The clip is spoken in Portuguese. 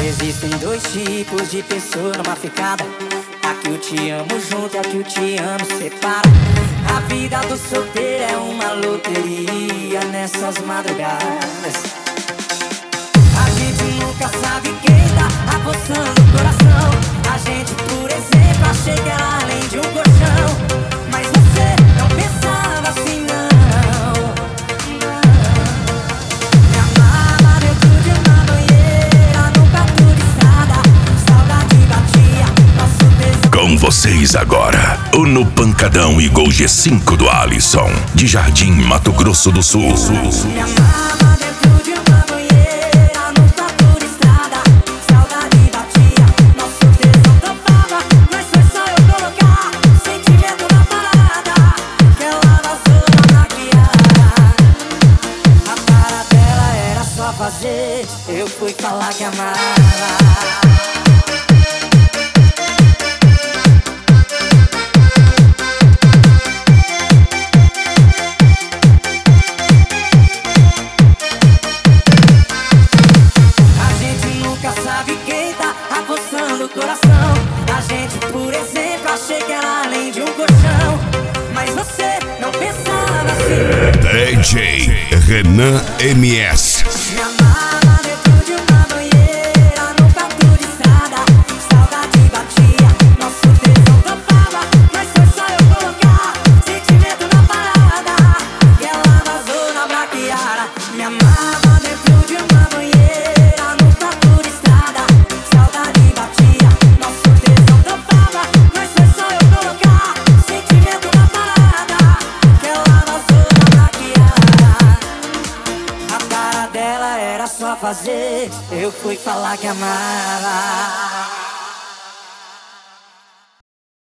Existem dois tipos de pessoa numa ficada: a que o te amo junto e a que o te amo separa. A vida do solteiro é uma loteria nessas madrugadas. A gente nunca sabe quem tá apostando o coração. A gente, por exemplo, achei que era além de um colchão. Mas você não pensava assim, não. Me amava dentro de uma banheira, num quarto de estrada. Saudade batia, nosso tesão. Com vocês agora, o No Pancadão e Gol G5 do Alisson, de Jardim, Mato Grosso do Sul. Me amava dentro de uma banheira, num quarto de estrada. Saudade batia, nosso tesão topava. Mas foi só eu colocar sentimento na parada, que ela vazou na maquiagem. A cara dela era só fazer, eu fui falar que amava. Sabe quem tá apostando o coração? A gente, por exemplo, achei que era além de um colchão. Mas você não pensava assim. DJ Renan MS. Me amava dentro de uma banheira, num quarto de estrada. Saudade batia, nosso tesão topava. Mas foi só eu colocar sentimento na parada, que ela vazou na braquiara. Me amava dentro de uma banheira, num quarto de estrada. Saudade batia, nosso tesão topava. Mas foi só eu colocar sentimento na parada, que ela vazou na braquiara. A cara dela era só fazer, eu fui falar que amava.